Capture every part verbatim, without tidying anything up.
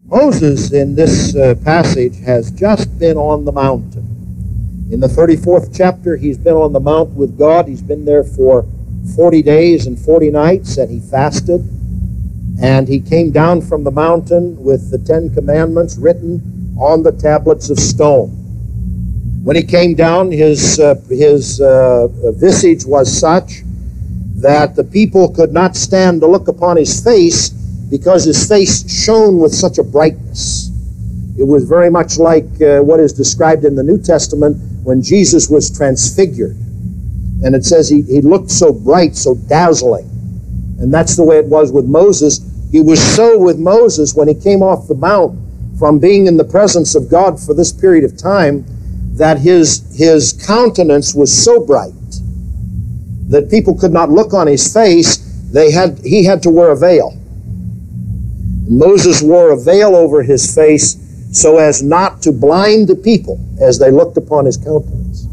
Moses in this uh, passage has just been on the mountain. In the thirty-fourth chapter, he's been on the mount with God. He's been there for forty days and forty nights, and he fasted. And he came down from the mountain with the Ten Commandments written on the tablets of stone. When he came down, his, uh, his uh, visage was such that the people could not stand to look upon his face, because his face shone with such a brightness. It was very much like uh, what is described in the New Testament when Jesus was transfigured. And it says he, he looked so bright, so dazzling. And that's the way it was with Moses. He was so with Moses when he came off the mount from being in the presence of God for this period of time, that his, his countenance was so bright that people could not look on his face. They had, he had to wear a veil. Moses wore a veil over his face so as not to blind the people as they looked upon his countenance.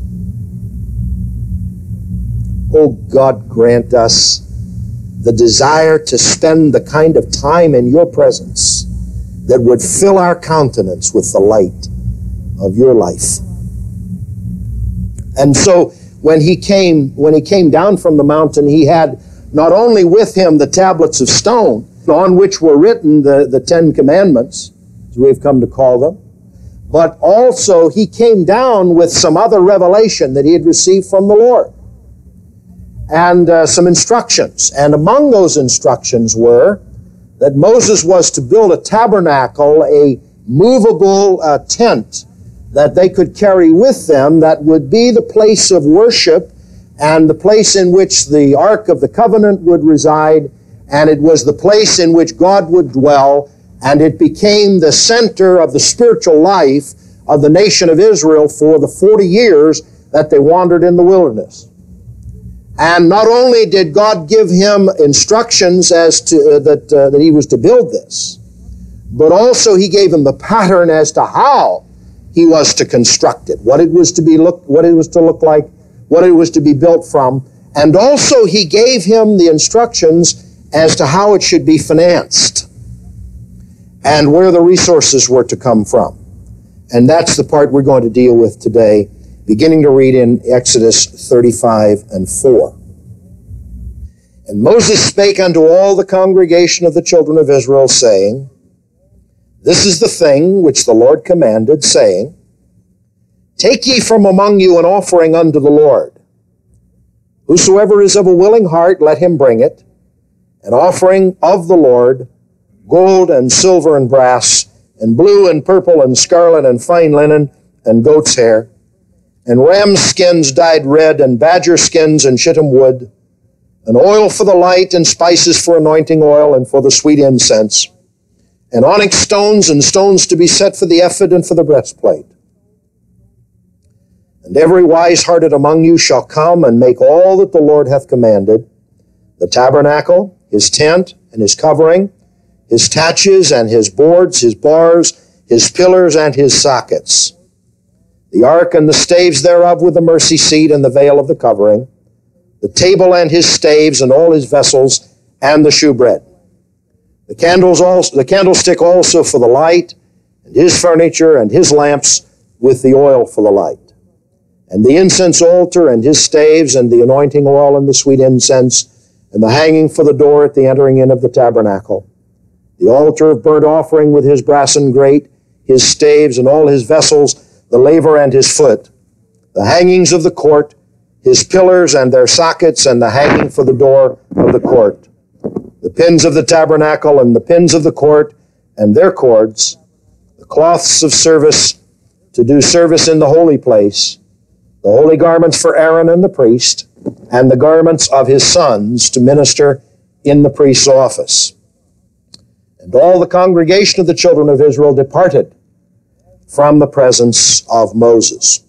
Oh, God grant us the desire to spend the kind of time in your presence that would fill our countenance with the light of your life. And so when he came, when he came down from the mountain, he had not only with him the tablets of stone, on which were written the, the Ten Commandments, as we've come to call them, but also he came down with some other revelation that he had received from the Lord, and uh, some instructions. And among those instructions were that Moses was to build a tabernacle, a movable uh, tent that they could carry with them, that would be the place of worship and the place in which the Ark of the Covenant would reside. And it was the place in which God would dwell, and it became the center of the spiritual life of the nation of Israel for the forty years that they wandered in the wilderness. And not only did God give him instructions as to uh, that uh, that he was to build this, but also he gave him the pattern as to how he was to construct it, what it was to be look, what it was to look like, what it was to be built from, and also he gave him the instructions as to how it should be financed and where the resources were to come from. And that's the part we're going to deal with today, beginning to read in Exodus thirty-five and four. And Moses spake unto all the congregation of the children of Israel, saying, This is the thing which the Lord commanded, saying, Take ye from among you an offering unto the Lord. Whosoever is of a willing heart, let him bring it, an offering of the Lord, gold and silver and brass, and blue and purple and scarlet and fine linen and goat's hair, and ram skins dyed red, and badger skins and shittim wood, and oil for the light, and spices for anointing oil, and for the sweet incense, and onyx stones, and stones to be set for the ephod and for the breastplate. And every wise-hearted among you shall come and make all that the Lord hath commanded, the tabernacle, his tent, and his covering, his taches, and his boards, his bars, his pillars, and his sockets, the ark and the staves thereof with the mercy seat and the veil of the covering, the table and his staves, and all his vessels, and the shewbread, the candles also, the candlestick also for the light, and his furniture, and his lamps with the oil for the light, and the incense altar, and his staves, and the anointing oil, and the sweet incense, and the hanging for the door at the entering in of the tabernacle, the altar of burnt offering with his brassen grate, his staves, and all his vessels, the laver and his foot, the hangings of the court, his pillars and their sockets, and the hanging for the door of the court, the pins of the tabernacle, and the pins of the court, and their cords, the cloths of service to do service in the holy place, the holy garments for Aaron and the priest, and the garments of his sons to minister in the priest's office. And all the congregation of the children of Israel departed from the presence of Moses.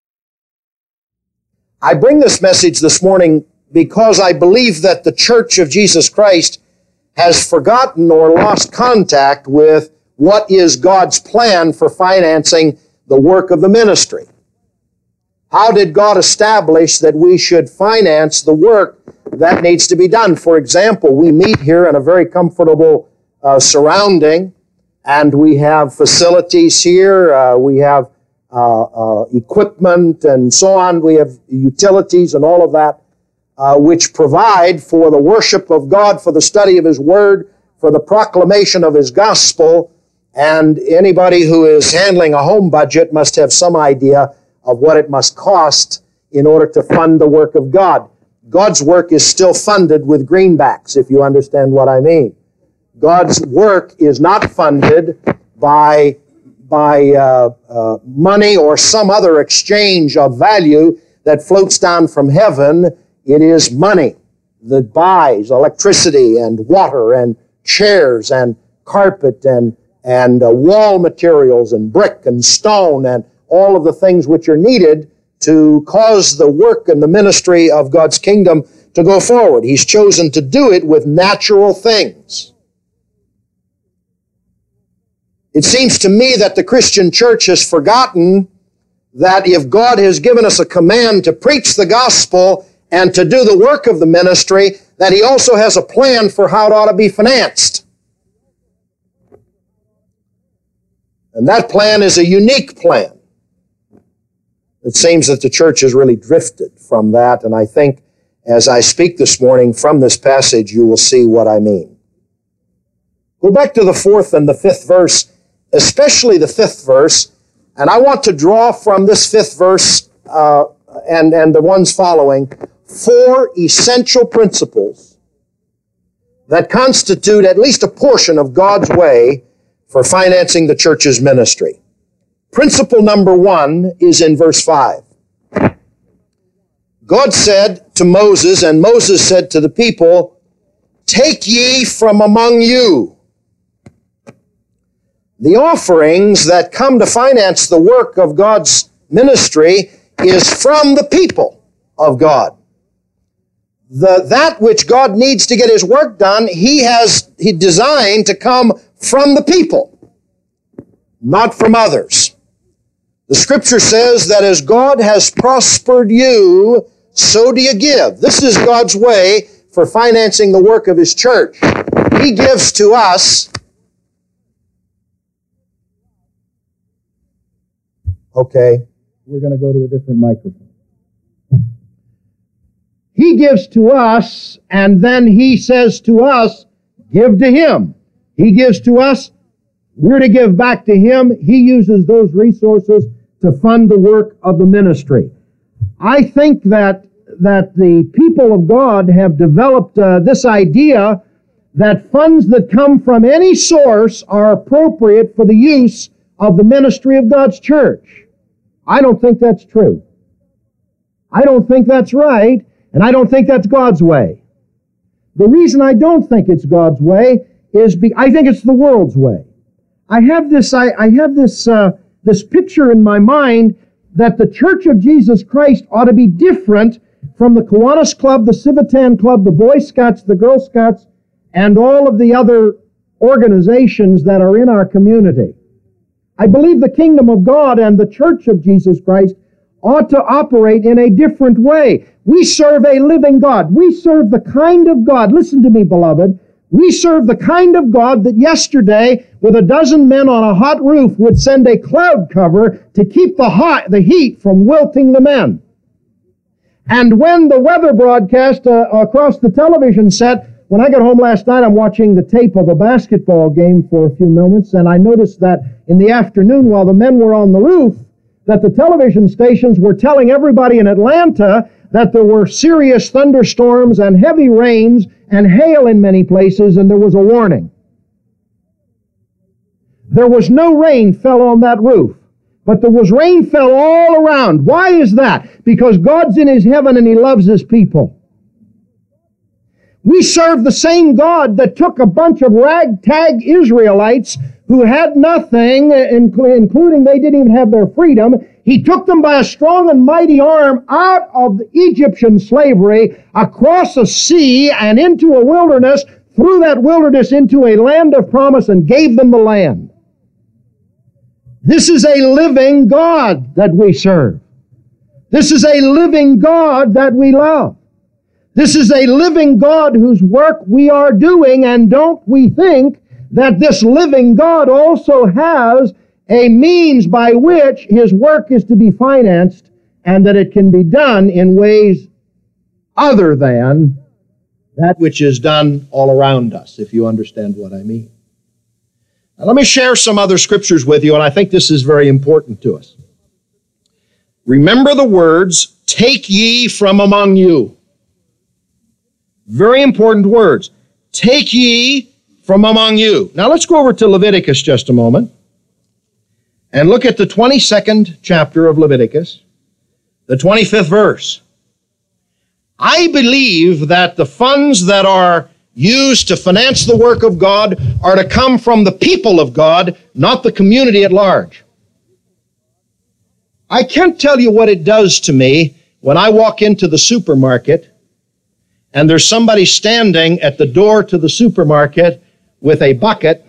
I bring this message this morning because I believe that the Church of Jesus Christ has forgotten or lost contact with what is God's plan for financing the work of the ministry. How did God establish that we should finance the work that needs to be done? For example, we meet here in a very comfortable uh, surrounding, and we have facilities here. Uh, we have uh, uh, equipment and so on. We have utilities and all of that, uh, which provide for the worship of God, for the study of His Word, for the proclamation of His gospel. And anybody who is handling a home budget must have some idea of what it must cost in order to fund the work of God. God's work is still funded with greenbacks, if you understand what I mean. God's work is not funded by, by uh, uh, money or some other exchange of value that floats down from heaven. It is money that buys electricity and water and chairs and carpet and, and uh, wall materials and brick and stone and all of the things which are needed to cause the work and the ministry of God's kingdom to go forward. He's chosen to do it with natural things. It seems to me that the Christian church has forgotten that if God has given us a command to preach the gospel and to do the work of the ministry, that He also has a plan for how it ought to be financed. And that plan is a unique plan. It seems that the church has really drifted from that, and I think as I speak this morning from this passage, you will see what I mean. Go back to the fourth and the fifth verse, especially the fifth verse, and I want to draw from this fifth verse uh, and, and the ones following four essential principles that constitute at least a portion of God's way for financing the church's ministry. Principle number one is in verse five. God said to Moses, and Moses said to the people, "Take ye from among you." The offerings that come to finance the work of God's ministry is from the people of God. The, that which God needs to get His work done, He has He designed to come from the people, not from others. The Scripture says that as God has prospered you, so do you give. This is God's way for financing the work of His church. He gives to us. Okay, we're going to go to a different microphone. He gives to us, and then He says to us, give to Him. He gives to us, we're to give back to Him. He uses those resources to fund the work of the ministry. I think that, that the people of God have developed uh, this idea that funds that come from any source are appropriate for the use of the ministry of God's church. I don't think that's true. I don't think that's right, and I don't think that's God's way. The reason I don't think it's God's way is be, I think it's the world's way. I have this I, I have this uh, this picture in my mind that the Church of Jesus Christ ought to be different from the Kiwanis Club, the Civitan Club, the Boy Scouts, the Girl Scouts, and all of the other organizations that are in our community. I believe the kingdom of God and the Church of Jesus Christ ought to operate in a different way. We serve a living God. We serve the kind of God, listen to me, beloved, we serve the kind of God that yesterday, with a dozen men on a hot roof, would send a cloud cover to keep the hot, the heat from wilting the men. And when the weather broadcast uh, across the television set, when I got home last night, I'm watching the tape of a basketball game for a few moments, and I noticed that in the afternoon, while the men were on the roof, that the television stations were telling everybody in Atlanta that there were serious thunderstorms and heavy rains and hail in many places, and there was a warning. There was no rain fell on that roof, but there was rain fell all around. Why is that? Because God's in His heaven and He loves His people. We serve the same God that took a bunch of ragtag Israelites who had nothing, including they didn't even have their freedom. He took them by a strong and mighty arm out of Egyptian slavery, across a sea and into a wilderness, through that wilderness into a land of promise, and gave them the land. This is a living God that we serve. This is a living God that we love. This is a living God whose work we are doing, and don't we think that this living God also has a means by which His work is to be financed, and that it can be done in ways other than that which is done all around us, if you understand what I mean. Now, let me share some other scriptures with you, and I think this is very important to us. Remember the words, take ye from among you. Very important words. Take ye from among you. Now let's go over to Leviticus just a moment and look at the twenty-second chapter of Leviticus, the twenty-fifth verse. I believe that the funds that are used to finance the work of God are to come from the people of God, not the community at large. I can't tell you what it does to me when I walk into the supermarket and there's somebody standing at the door to the supermarket with a bucket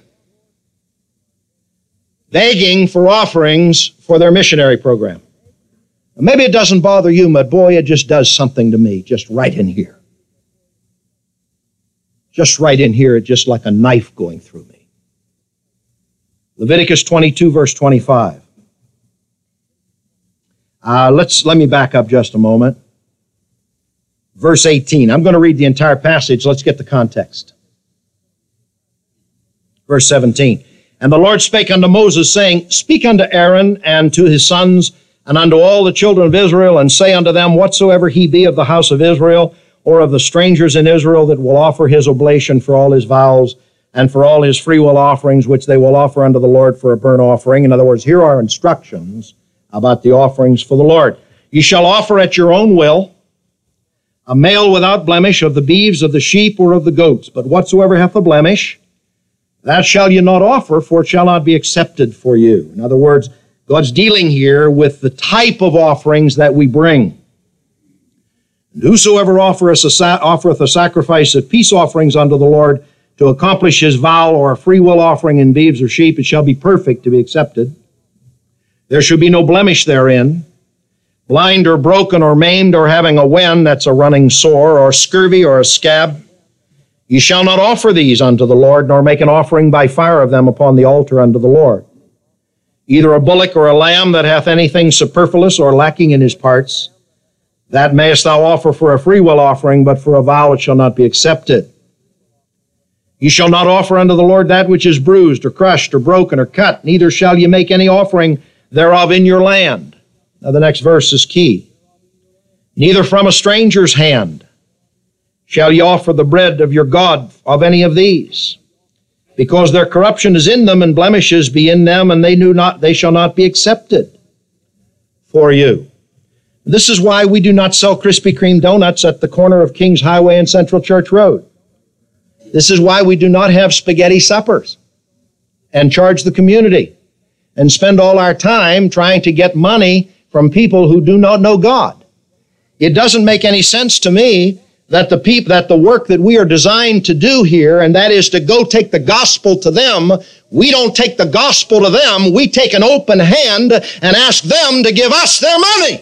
begging for offerings for their missionary program. Maybe it doesn't bother you, but boy, it just does something to me, just right in here. Just right in here, it's just like a knife going through me. Leviticus twenty-two, verse twenty-five. Uh, let's, let me back up just a moment. Verse eighteen. I'm going to read the entire passage. Let's get the context. Verse seventeen. And the Lord spake unto Moses, saying, Speak unto Aaron and to his sons, and unto all the children of Israel, and say unto them, Whatsoever he be of the house of Israel, or of the strangers in Israel that will offer his oblation for all his vows, and for all his freewill offerings, which they will offer unto the Lord for a burnt offering. In other words, here are instructions about the offerings for the Lord. Ye shall offer at your own will a male without blemish of the beeves, of the sheep, or of the goats. But whatsoever hath a blemish, that shall ye not offer, for it shall not be accepted for you. In other words, God's dealing here with the type of offerings that we bring. And whosoever offereth a, sa- offereth a sacrifice of peace offerings unto the Lord to accomplish his vow, or a freewill offering in beeves or sheep, it shall be perfect to be accepted. There shall be no blemish therein, blind or broken or maimed or having a wen, that's a running sore, or scurvy or a scab. Ye shall not offer these unto the Lord, nor make an offering by fire of them upon the altar unto the Lord. Either a bullock or a lamb that hath anything superfluous or lacking in his parts, that mayest thou offer for a freewill offering, but for a vow it shall not be accepted. Ye shall not offer unto the Lord that which is bruised, or crushed, or broken, or cut, neither shall ye make any offering thereof in your land. Now the next verse is key. Neither from a stranger's hand shall ye offer the bread of your God of any of these, because their corruption is in them, and blemishes be in them, and they do not, they shall not be accepted for you. This is why we do not sell Krispy Kreme donuts at the corner of Kings Highway and Central Church Road. This is why we do not have spaghetti suppers and charge the community and spend all our time trying to get money from people who do not know God. It doesn't make any sense to me that the peop- that the work that we are designed to do here, and that is to go take the gospel to them, we don't take the gospel to them, we take an open hand and ask them to give us their money.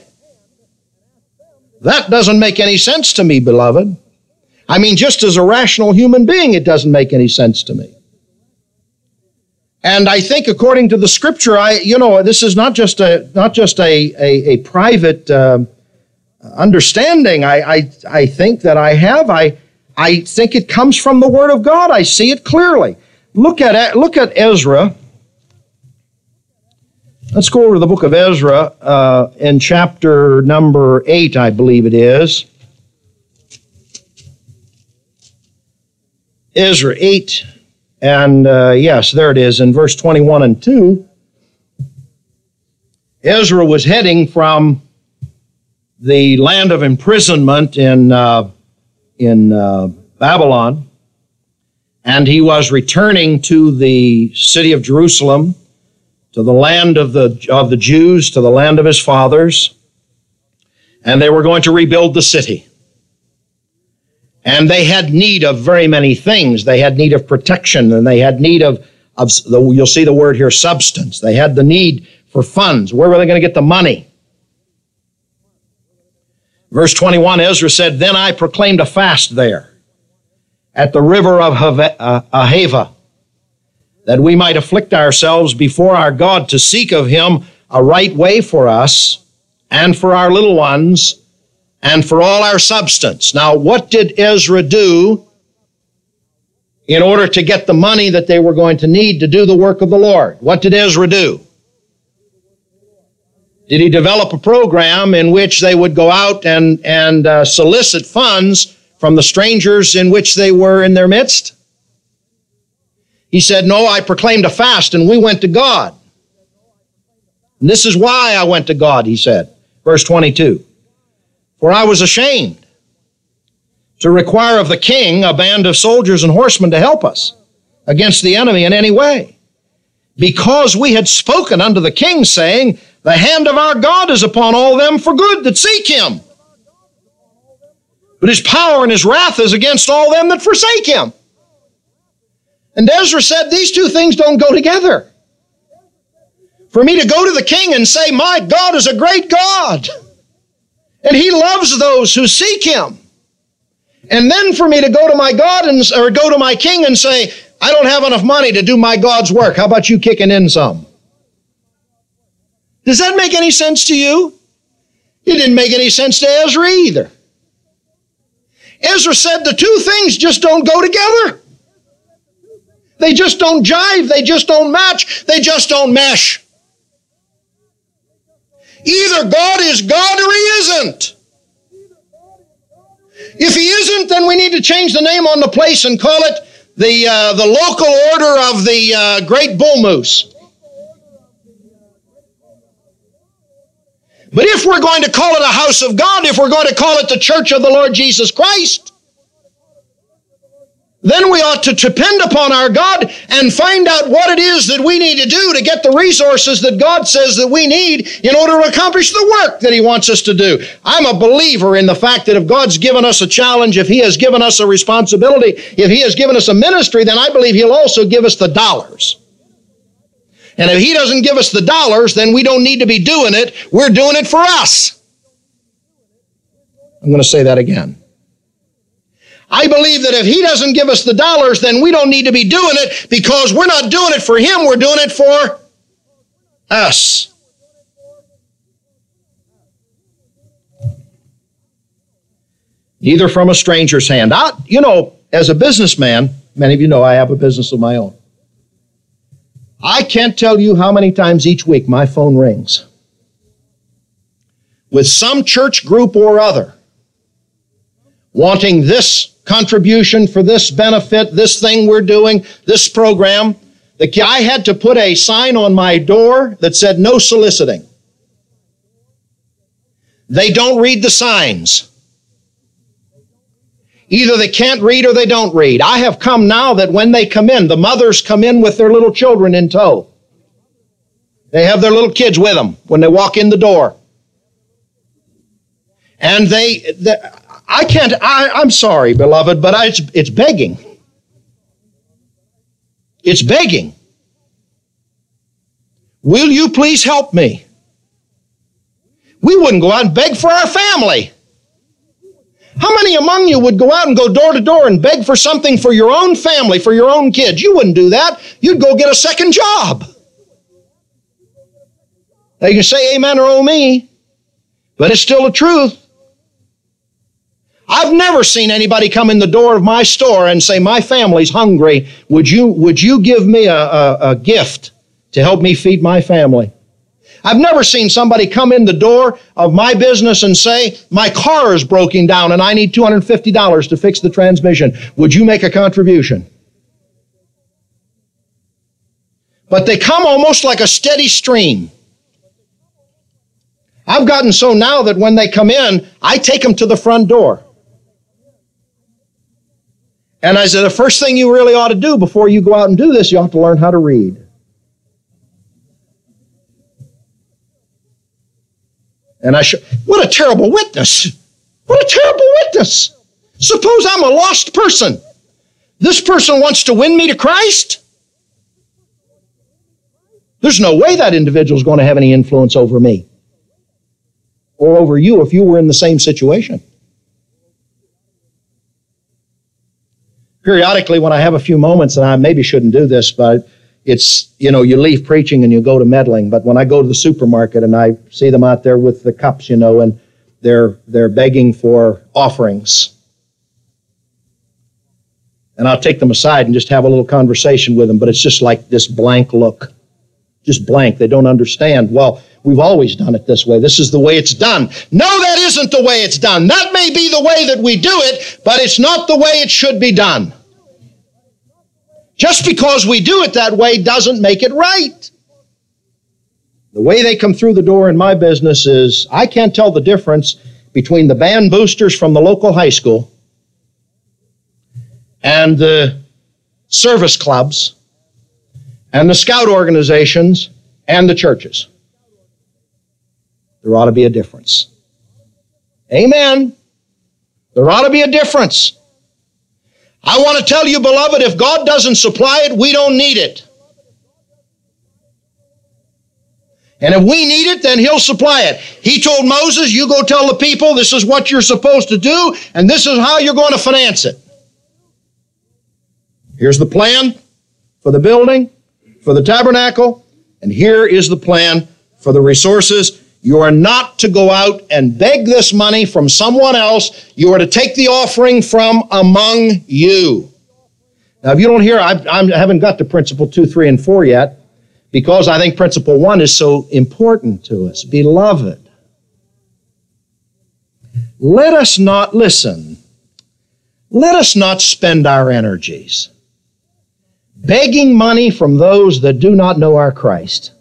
That doesn't make any sense to me, beloved. I mean, just as a rational human being, it doesn't make any sense to me. And I think, according to the Scripture, I, you know, this is not just a not just a a, a private uh, understanding. I, I I think that I have. I I think it comes from the Word of God. I see it clearly. Look at look at Ezra. Let's go over to the book of Ezra uh, in chapter number eight, I believe it is. Ezra eight. And uh, yes, there it is in verse twenty-one and two. Ezra was heading from the land of imprisonment in, uh, in uh, Babylon, and he was returning to the city of Jerusalem, to the land of the, of the Jews, to the land of his fathers, and they were going to rebuild the city. And they had need of very many things. They had need of protection, and they had need of, of the, you'll see the word here, substance. They had the need for funds. Where were they going to get the money? Verse twenty-one, Ezra said, Then I proclaimed a fast there at the river of Ahava, that we might afflict ourselves before our God to seek of him a right way for us and for our little ones and for all our substance. Now, what did Ezra do in order to get the money that they were going to need to do the work of the Lord? What did Ezra do? Did he develop a program in which they would go out and, and uh, solicit funds from the strangers in which they were in their midst? He said, no, I proclaimed a fast and we went to God. And this is why I went to God, he said. Verse twenty-two. For I was ashamed to require of the king a band of soldiers and horsemen to help us against the enemy in any way, because we had spoken unto the king, saying, the hand of our God is upon all them for good that seek him. But his power and his wrath is against all them that forsake him. And Ezra said, these two things don't go together. For me to go to the king and say, my God is a great God, and he loves those who seek him. And then for me to go to my God and, or go to my king and say, I don't have enough money to do my God's work. How about you kicking in some? Does that make any sense to you? It didn't make any sense to Ezra either. Ezra said the two things just don't go together. They just don't jive. They just don't match. They just don't mesh. Either God is God or he isn't. If he isn't, then we need to change the name on the place and call it the, uh, the local order of the uh, Great Bull Moose. But if we're going to call it a house of God, if we're going to call it the church of the Lord Jesus Christ, then we ought to depend upon our God and find out what it is that we need to do to get the resources that God says that we need in order to accomplish the work that he wants us to do. I'm a believer in the fact that if God's given us a challenge, if he has given us a responsibility, if he has given us a ministry, then I believe he'll also give us the dollars. And if he doesn't give us the dollars, then we don't need to be doing it. We're doing it for us. I'm going to say that again. I believe that if he doesn't give us the dollars, then we don't need to be doing it, because we're not doing it for him, we're doing it for us. Neither from a stranger's hand. I, you know, as a businessman, many of you know I have a business of my own. I can't tell you how many times each week my phone rings with some church group or other wanting this contribution for this benefit, this thing we're doing, this program. The guy had to put a sign on my door that said no soliciting. They don't read the signs. Either they can't read or they don't read. I have come now that when they come in, the mothers come in with their little children in tow. They have their little kids with them when they walk in the door. And they, they I can't, I, I'm sorry, beloved, but I, it's, it's begging. It's begging. Will you please help me? We wouldn't go out and beg for our family. How many among you would go out and go door to door and beg for something for your own family, for your own kids? You wouldn't do that. You'd go get a second job. Now you can say amen or oh me, but it's still the truth. I've never seen anybody come in the door of my store and say, my family's hungry. Would you, would you give me a, a, a gift to help me feed my family? I've never seen somebody come in the door of my business and say, my car is broken down and I need two hundred fifty dollars to fix the transmission. Would you make a contribution? But they come almost like a steady stream. I've gotten so now that when they come in, I take them to the front door. And I said, the first thing you really ought to do before you go out and do this, you ought to learn how to read. And I should, what a terrible witness. What a terrible witness. Suppose I'm a lost person. This person wants to win me to Christ. There's no way that individual is going to have any influence over me or over you if you were in the same situation. Periodically, when I have a few moments, and I maybe shouldn't do this, but it's, you know, you leave preaching and you go to meddling. But when I go to the supermarket and I see them out there with the cups, you know, and they're they're begging for offerings, and I'll take them aside and just have a little conversation with them, but it's just like this blank look. Just blank. They don't understand. Well, we've always done it this way. This is the way it's done. No, that isn't the way it's done. That may be the way that we do it, but it's not the way it should be done. Just because we do it that way doesn't make it right. The way they come through the door in my business is I can't tell the difference between the band boosters from the local high school and the service clubs and the scout organizations and the churches. There ought to be a difference. Amen. There ought to be a difference. I want to tell you, beloved, if God doesn't supply it, we don't need it. And if we need it, then He'll supply it. He told Moses, you go tell the people this is what you're supposed to do, and this is how you're going to finance it. Here's the plan for the building, for the tabernacle, and here is the plan for the resources. You are not to go out and beg this money from someone else. You are to take the offering from among you. Now, if you don't hear, I, I haven't got to principle two, three, and four yet, because I think principle one is so important to us. Beloved, let us not, listen, let us not spend our energies begging money from those that do not know our Christ.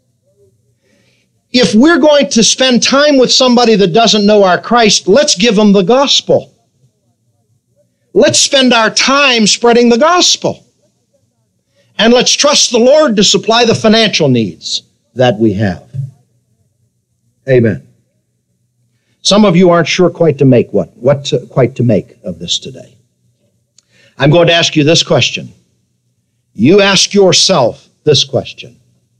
If we're going to spend time with somebody that doesn't know our Christ, let's give them the gospel. Let's spend our time spreading the gospel. And let's trust the Lord to supply the financial needs that we have. Amen. Some of you aren't sure quite to make what, what to, quite to make of this today. I'm going to ask you this question. You ask yourself this question.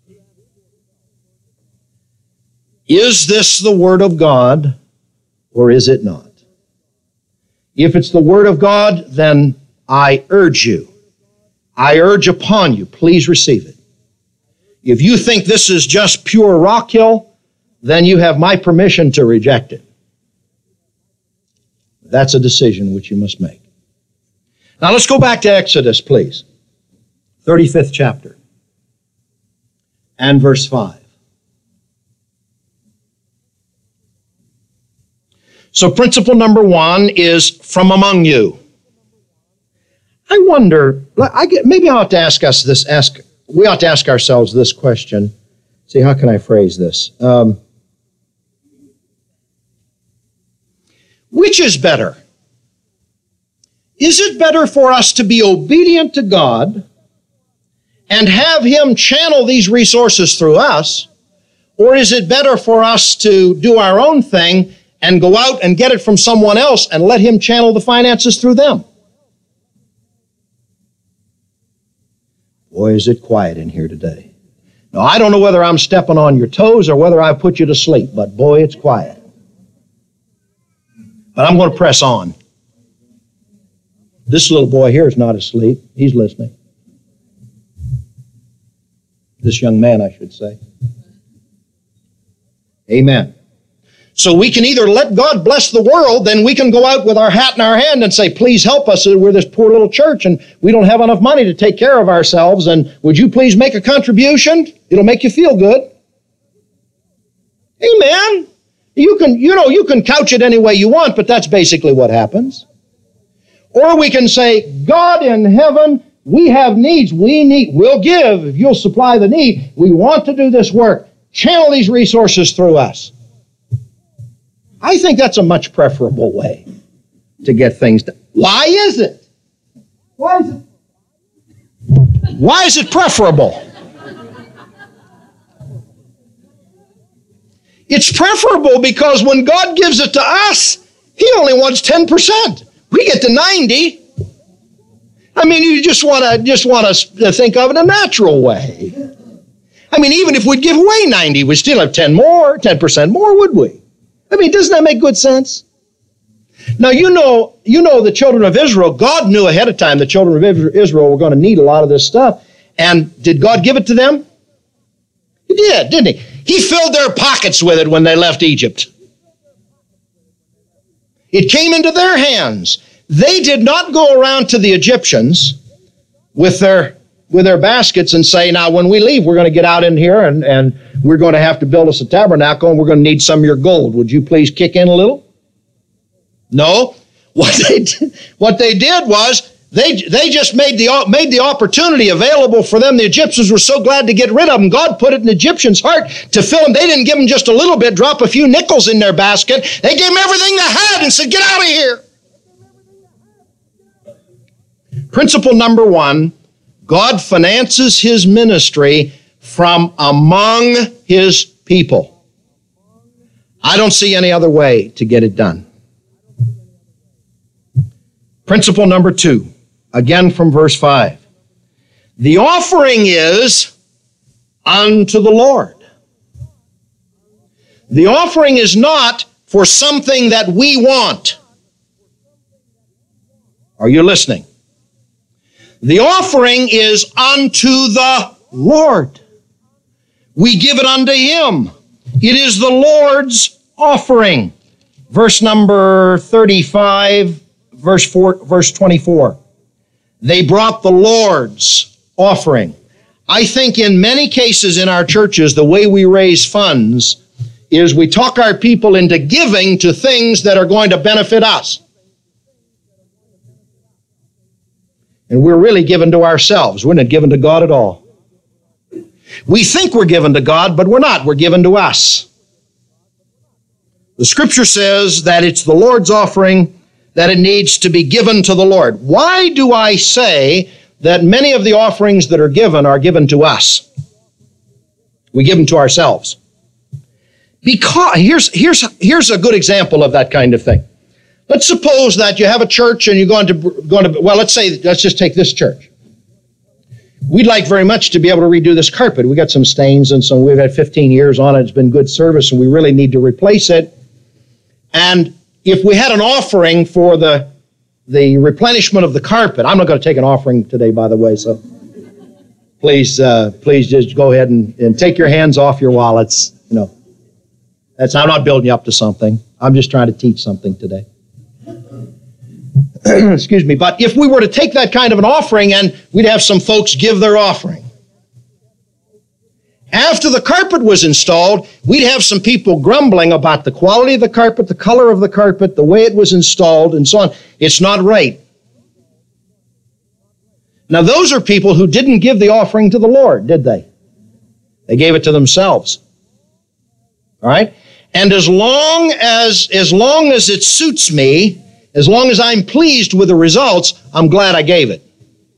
Is this the Word of God, or is it not? If it's the Word of God, then I urge you, I urge upon you, please receive it. If you think this is just pure rock hill, then you have my permission to reject it. That's a decision which you must make. Now let's go back to Exodus, please. thirty-fifth chapter and verse five. So principle number one is from among you. I wonder, I get, maybe I ought to ask us this, ask, we ought to ask ourselves this question. See, how can I phrase this? Um, which is better? Is it better for us to be obedient to God and have Him channel these resources through us, or is it better for us to do our own thing and go out and get it from someone else and let Him channel the finances through them? Boy, is it quiet in here today. Now, I don't know whether I'm stepping on your toes or whether I've put you to sleep, but boy, it's quiet. But I'm going to press on. This little boy here is not asleep. He's listening. This young man, I should say. Amen. So we can either let God bless the world, then we can go out with our hat in our hand and say, please help us. We're this poor little church and we don't have enough money to take care of ourselves, and would you please make a contribution? It'll make you feel good. Amen. You can, you know, you can couch it any way you want, but that's basically what happens. Or we can say, God in heaven, we have needs. We need, we'll give if you'll supply the need. We want to do this work. Channel these resources through us. I think that's a much preferable way to get things done. Why is it? Why is it? Why is it preferable? It's preferable because when God gives it to us, He only wants ten percent. We get to ninety. I mean, you just want to just want to think of it a natural way. I mean, even if we'd give away ninety, we'd still have ten more, ten percent more, would we? I mean, doesn't that make good sense? Now, you know, you know the children of Israel, God knew ahead of time the children of Israel were going to need a lot of this stuff. And did God give it to them? He did, didn't he? He filled their pockets with it when they left Egypt. It came into their hands. They did not go around to the Egyptians with their with their baskets and say, now when we leave, we're going to get out in here and, and we're going to have to build us a tabernacle and we're going to need some of your gold. Would you please kick in a little? No. What they did, what they did was they they just made the made the opportunity available for them. The Egyptians were so glad to get rid of them. God put it in the Egyptians' heart to fill them. They didn't give them just a little bit, drop a few nickels in their basket. They gave them everything they had and said, get out of here. Principle number one, God finances his ministry from among his people. I don't see any other way to get it done. Principle number two, again from verse five. The offering is unto the Lord. The offering is not for something that we want. Are you listening? The offering is unto the Lord. We give it unto him. It is the Lord's offering. Verse number thirty-five, verse four, verse twenty-four. They brought the Lord's offering. I think in many cases in our churches, the way we raise funds is we talk our people into giving to things that are going to benefit us. And we're really given to ourselves. We're not given to God at all. We think we're given to God, but we're not. We're given to us. The Scripture says that it's the Lord's offering, that it needs to be given to the Lord. Why do I say that many of the offerings that are given are given to us? We give them to ourselves. Because, here's, here's, here's a good example of that kind of thing. Let's suppose that you have a church and you're going to, going to, well, let's say, let's just take this church. We'd like very much to be able to redo this carpet. We got some stains and some, we've had fifteen years on it. It's been good service and we really need to replace it. And if we had an offering for the, the replenishment of the carpet, I'm not going to take an offering today, by the way, so please, uh, please just go ahead and, and take your hands off your wallets. You know, that's, I'm not building you up to something. I'm just trying to teach something today. Excuse me, but if we were to take that kind of an offering and we'd have some folks give their offering. After the carpet was installed, we'd have some people grumbling about the quality of the carpet, the color of the carpet, the way it was installed, and so on. It's not right. Now, those are people who didn't give the offering to the Lord, did they? They gave it to themselves. All right? And as long as, as long as it suits me, as long as I'm pleased with the results, I'm glad I gave it.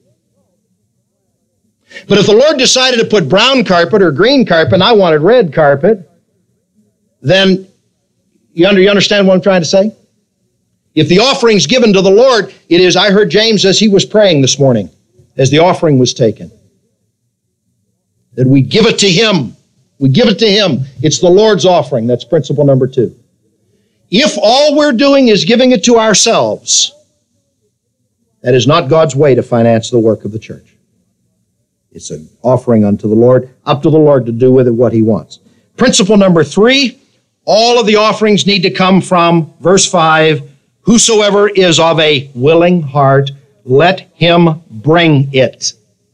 But if the Lord decided to put brown carpet or green carpet and I wanted red carpet, then you, under, you understand what I'm trying to say? If the offering's given to the Lord, it is, I heard James as he was praying this morning, as the offering was taken, that we give it to him. We give it to him. It's the Lord's offering. That's principle number two. If all we're doing is giving it to ourselves, that is not God's way to finance the work of the church. It's an offering unto the Lord, up to the Lord to do with it what he wants. Principle number three, all of the offerings need to come from, verse five, whosoever is of a willing heart, let him bring it.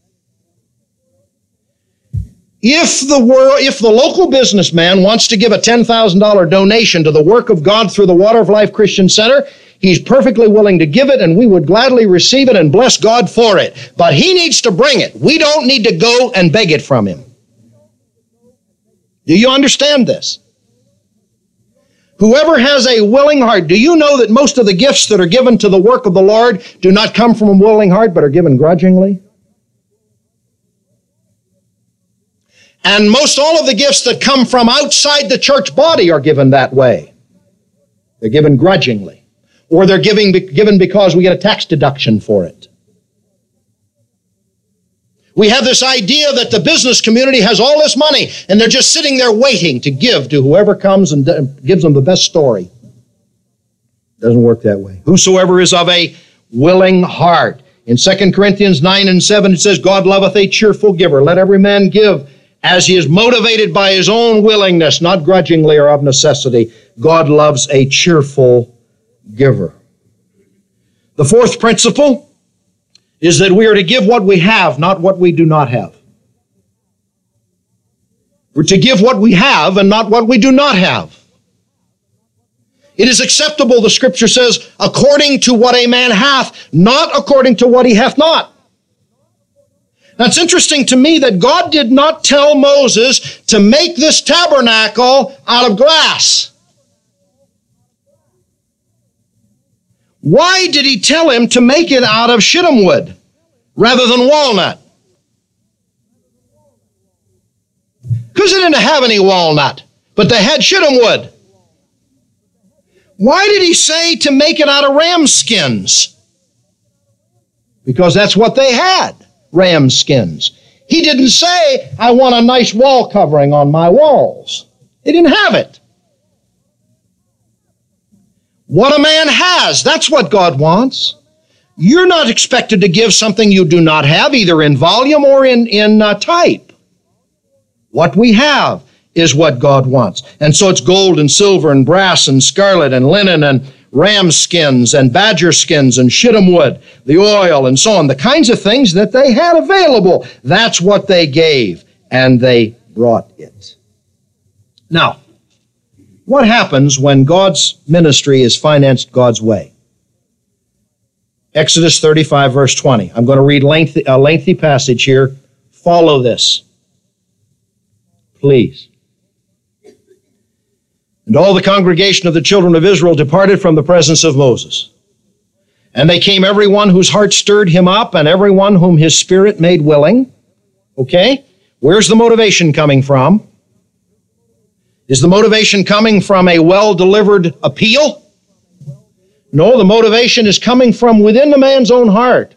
If the world, if the local businessman wants to give a ten thousand dollars donation to the work of God through the Water of Life Christian Center, he's perfectly willing to give it, and we would gladly receive it and bless God for it. But he needs to bring it. We don't need to go and beg it from him. Do you understand this? Whoever has a willing heart, do you know that most of the gifts that are given to the work of the Lord do not come from a willing heart, but are given grudgingly? And most all of the gifts that come from outside the church body are given that way. They're given grudgingly. Or they're giving, given because we get a tax deduction for it. We have this idea that the business community has all this money, and they're just sitting there waiting to give to whoever comes and gives them the best story. It doesn't work that way. Whosoever is of a willing heart. In Second Corinthians nine and seven, it says, God loveth a cheerful giver. Let every man give as he is motivated by his own willingness, not grudgingly or of necessity. God loves a cheerful giver. The fourth principle is that we are to give what we have, not what we do not have. We're to give what we have and not what we do not have. It is acceptable, the Scripture says, according to what a man hath, not according to what he hath not. Now, it's interesting to me that God did not tell Moses to make this tabernacle out of glass. Why did he tell him to make it out of shittim wood rather than walnut? Because they didn't have any walnut, but they had shittim wood. Why did he say to make it out of ram skins? Because that's what they had, ram skins. He didn't say, I want a nice wall covering on my walls. They didn't have it. What a man has, that's what God wants. You're not expected to give something you do not have, either in volume or in, in uh, type. What we have is what God wants. And so it's gold and silver and brass and scarlet and linen and ram skins and badger skins and shittim wood, the oil and so on, the kinds of things that they had available. That's what they gave, and they brought it. Now, what happens when God's ministry is financed God's way? Exodus thirty-five, verse twenty. I'm going to read lengthy, a lengthy passage here. Follow this, please. And all the congregation of the children of Israel departed from the presence of Moses. And they came every one whose heart stirred him up, and every one whom his spirit made willing. Okay? Where's the motivation coming from? Is the motivation coming from a well-delivered appeal? No, the motivation is coming from within the man's own heart.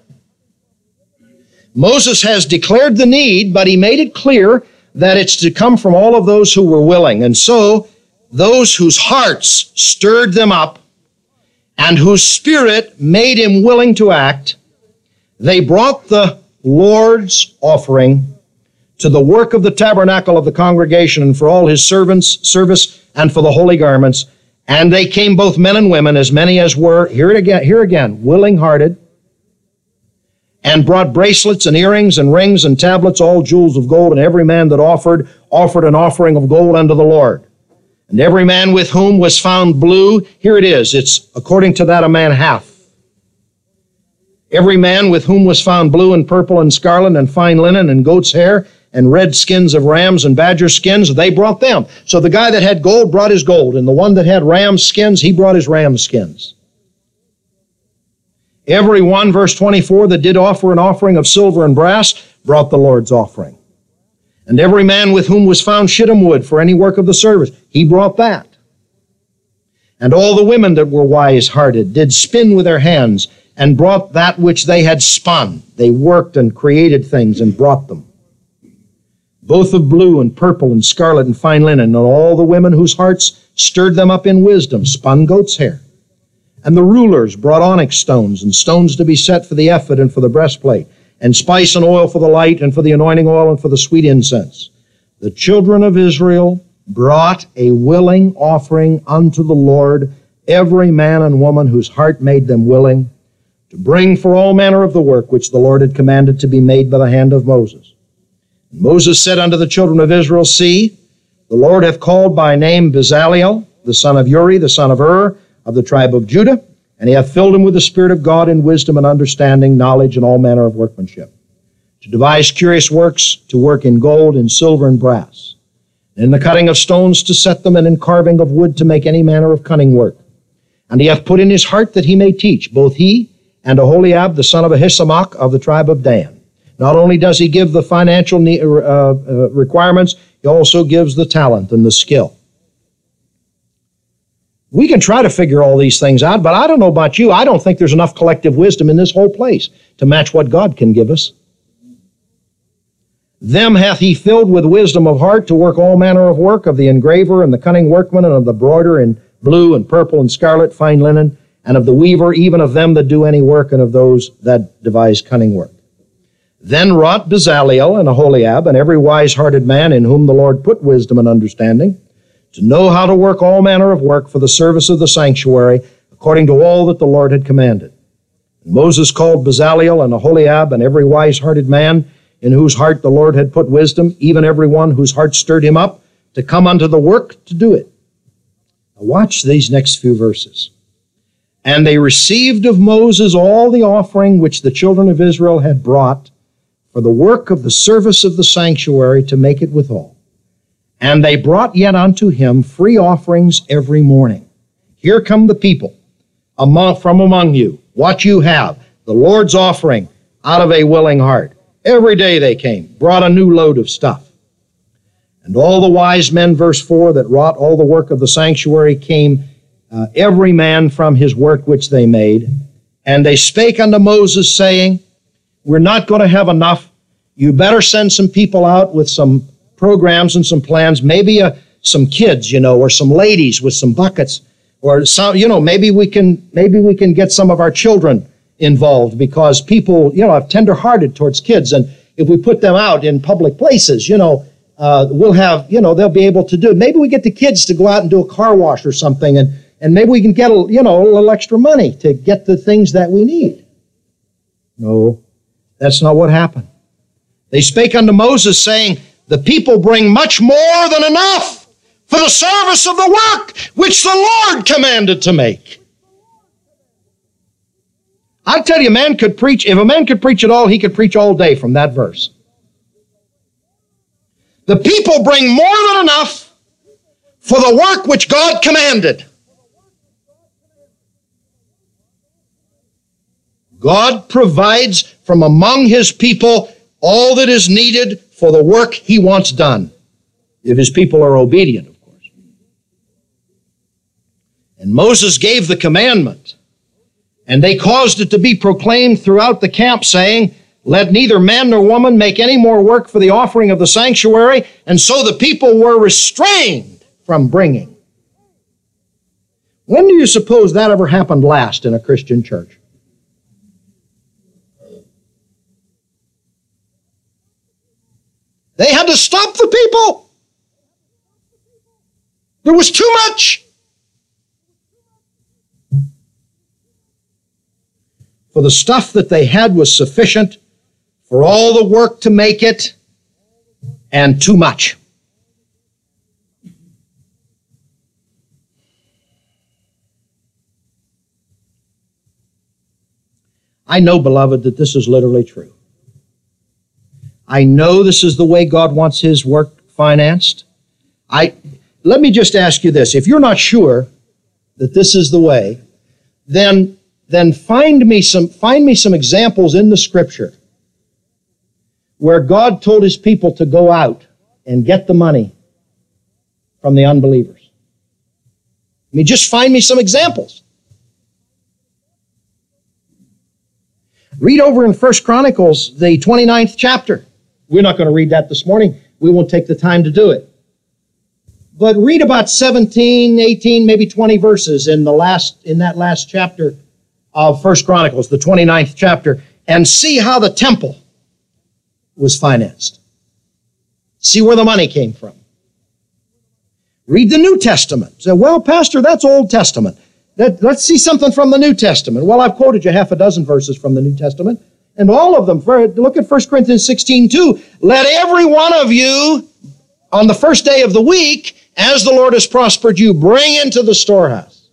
Moses has declared the need, but he made it clear that it's to come from all of those who were willing. And so, those whose hearts stirred them up and whose spirit made him willing to act, they brought the Lord's offering to the work of the tabernacle of the congregation and for all his servants' service and for the holy garments. And they came both men and women, as many as were, hear it again, here again, willing-hearted, and brought bracelets and earrings and rings and tablets, all jewels of gold, and every man that offered, offered an offering of gold unto the Lord. And every man with whom was found blue, here it is, it's according to that a man hath. Every man with whom was found blue and purple and scarlet and fine linen and goat's hair and red skins of rams and badger skins, they brought them. So the guy that had gold brought his gold, and the one that had ram skins, he brought his ram skins. Every one, verse twenty-four, that did offer an offering of silver and brass, brought the Lord's offering. And every man with whom was found shittim wood for any work of the service, he brought that. And all the women that were wise-hearted did spin with their hands and brought that which they had spun. They worked and created things and brought them. Both of blue and purple and scarlet and fine linen, and all the women whose hearts stirred them up in wisdom spun goat's hair. And the rulers brought onyx stones and stones to be set for the ephod and for the breastplate, and spice and oil for the light, and for the anointing oil, and for the sweet incense. The children of Israel brought a willing offering unto the Lord, every man and woman whose heart made them willing, to bring for all manner of the work which the Lord had commanded to be made by the hand of Moses. And Moses said unto the children of Israel, See, the Lord hath called by name Bezaleel, the son of Uri, the son of Ur, of the tribe of Judah, and he hath filled him with the Spirit of God in wisdom and understanding, knowledge, and all manner of workmanship, to devise curious works, to work in gold, in silver, and brass, and in the cutting of stones to set them, and in carving of wood to make any manner of cunning work. And he hath put in his heart that he may teach, both he and Aholiab, the son of Ahisamach, of the tribe of Dan. Not only does he give the financial uh, uh, requirements, he also gives the talent and the skill. We can try to figure all these things out, but I don't know about you. I don't think there's enough collective wisdom in this whole place to match what God can give us. Them hath he filled with wisdom of heart to work all manner of work of the engraver and the cunning workman and of the broider in blue and purple and scarlet, fine linen, and of the weaver, even of them that do any work, and of those that devise cunning work. Then wrought Bezaleel and Aholiab, and every wise-hearted man in whom the Lord put wisdom and understanding, to know how to work all manner of work for the service of the sanctuary, according to all that the Lord had commanded. And Moses called Bezaleel and Aholiab, and every wise-hearted man in whose heart the Lord had put wisdom, even every one whose heart stirred him up, to come unto the work to do it. Now watch these next few verses. And they received of Moses all the offering which the children of Israel had brought for the work of the service of the sanctuary, to make it withal. And they brought yet unto him free offerings every morning. Here come the people among, from among you, what you have, the Lord's offering out of a willing heart. Every day they came, brought a new load of stuff. And all the wise men, verse four, that wrought all the work of the sanctuary came, uh, every man from his work which they made. And they spake unto Moses, saying, we're not going to have enough. You better send some people out with some programs and some plans, maybe uh, some kids, you know, or some ladies with some buckets, or some, you know, maybe we can, maybe we can get some of our children involved, because people, you know, are tender-hearted towards kids, and if we put them out in public places, you know, uh, we'll have, you know, they'll be able to do it. Maybe we get the kids to go out and do a car wash or something, and, and maybe we can get, a, you know, a little extra money to get the things that we need. No, that's not what happened. They spake unto Moses, saying, the people bring much more than enough for the service of the work which the Lord commanded to make. I tell you, a man could preach, if a man could preach at all, he could preach all day from that verse. The people bring more than enough for the work which God commanded. God provides from among his people all that is needed for the work he wants done, if his people are obedient, of course. And Moses gave the commandment, and they caused it to be proclaimed throughout the camp, saying, let neither man nor woman make any more work for the offering of the sanctuary. And so the people were restrained from bringing. When do you suppose that ever happened last in a Christian church? They had to stop the people. There was too much. For the stuff that they had was sufficient for all the work to make it, and too much. I know, beloved, that this is literally true. I know this is the way God wants his work financed. I, let me just ask you this. If you're not sure that this is the way, then, then find me some, find me some examples in the Scripture where God told his people to go out and get the money from the unbelievers. I mean, just find me some examples. Read over in First Chronicles, the twenty-ninth chapter. We're not going to read that this morning. We won't take the time to do it. But read about seventeen, eighteen, maybe twenty verses in the last, in that last chapter of First Chronicles, the twenty-ninth chapter, and see how the temple was financed. See where the money came from. Read the New Testament. Say, well, Pastor, that's Old Testament. That, let's see something from the New Testament. Well, I've quoted you half a dozen verses from the New Testament, and all of them, look at First Corinthians sixteen two. Let every one of you, on the first day of the week, as the Lord has prospered you, bring into the storehouse.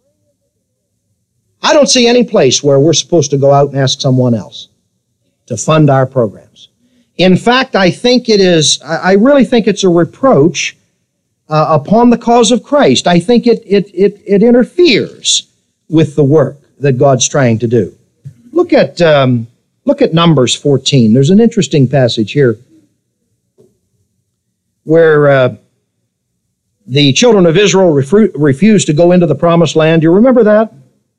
I don't see any place where we're supposed to go out and ask someone else to fund our programs. In fact, I think it is, I really think it's a reproach uh, upon the cause of Christ. I think it, it, it, it interferes with the work that God's trying to do. Look at, um, look at Numbers fourteen. There's an interesting passage here where uh, the children of Israel refu- refused to go into the promised land. You remember that?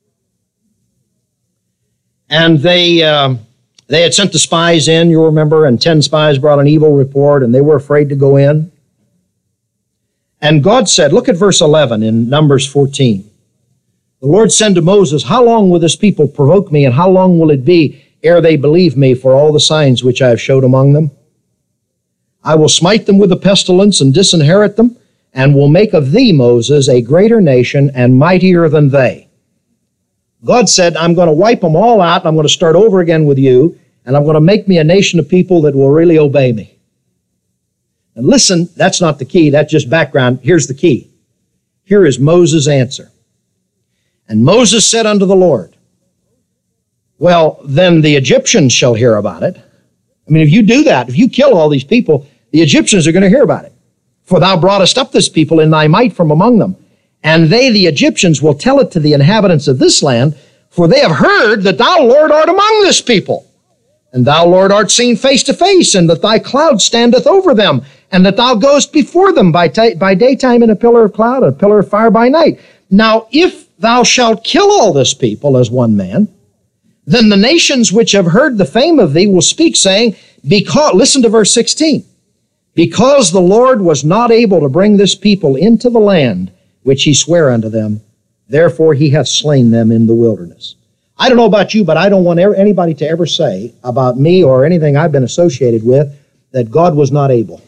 And they... Um, They had sent the spies in, you remember, and ten spies brought an evil report, and they were afraid to go in. And God said, look at verse eleven in Numbers fourteen. The Lord said to Moses, how long will this people provoke me, and how long will it be ere they believe me for all the signs which I have showed among them? I will smite them with a pestilence and disinherit them, and will make of thee, Moses, a greater nation and mightier than they. God said, I'm going to wipe them all out, and I'm going to start over again with you, and I'm going to make me a nation of people that will really obey me. And listen, that's not the key, that's just background. Here's the key. Here is Moses' answer. And Moses said unto the Lord, well, then the Egyptians shall hear about it. I mean, if you do that, if you kill all these people, the Egyptians are going to hear about it. For thou broughtest up this people in thy might from among them. And they, the Egyptians, will tell it to the inhabitants of this land, for they have heard that thou, Lord, art among this people. And thou, Lord, art seen face to face, and that thy cloud standeth over them, and that thou goest before them by, by daytime in a pillar of cloud, and a pillar of fire by night. Now, if thou shalt kill all this people as one man, then the nations which have heard the fame of thee will speak, saying, because, listen to verse sixteen, because the Lord was not able to bring this people into the land which he sware unto them, therefore he hath slain them in the wilderness. I don't know about you, but I don't want anybody to ever say about me or anything I've been associated with that God was not able.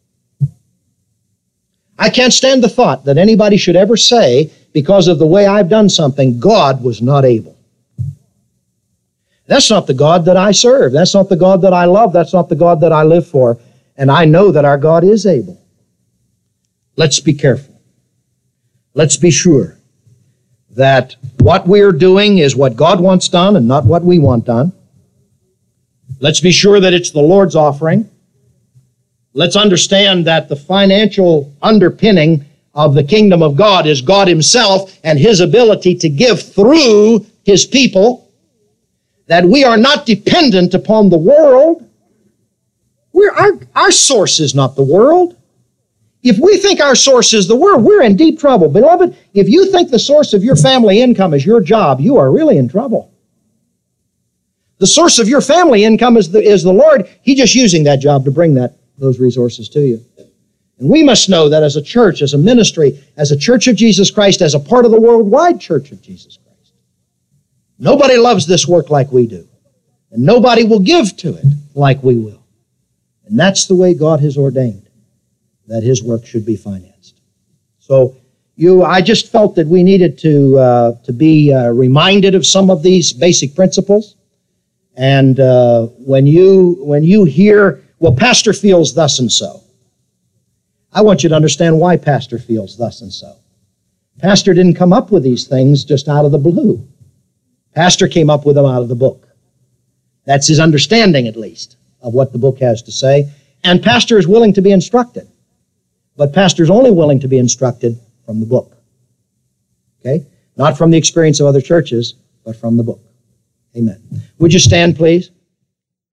I can't stand the thought that anybody should ever say, because of the way I've done something, God was not able. That's not the God that I serve. That's not the God that I love. That's not the God that I live for. And I know that our God is able. Let's be careful. Let's be sure that what we're doing is what God wants done and not what we want done. Let's be sure that it's the Lord's offering. Let's understand that the financial underpinning of the kingdom of God is God himself and his ability to give through his people, that we are not dependent upon the world. We're, our, our source is not the world. If we think our source is the world, we're in deep trouble. Beloved, if you think the source of your family income is your job, you are really in trouble. The source of your family income is the, is the Lord. He's just using that job to bring that, those resources to you. And we must know that as a church, as a ministry, as a church of Jesus Christ, as a part of the worldwide church of Jesus Christ, nobody loves this work like we do. And nobody will give to it like we will. And that's the way God has ordained that his work should be financed. So you, I just felt that we needed to, uh, to be uh, reminded of some of these basic principles. And uh, when you, when you hear, well, pastor feels thus and so, I want you to understand why pastor feels thus and so. Pastor didn't come up with these things just out of the blue. Pastor came up with them out of the book. That's his understanding, at least, of what the book has to say. And pastor is willing to be instructed. But pastor is only willing to be instructed from the book. Okay? Not from the experience of other churches, but from the book. Amen. Would you stand, please?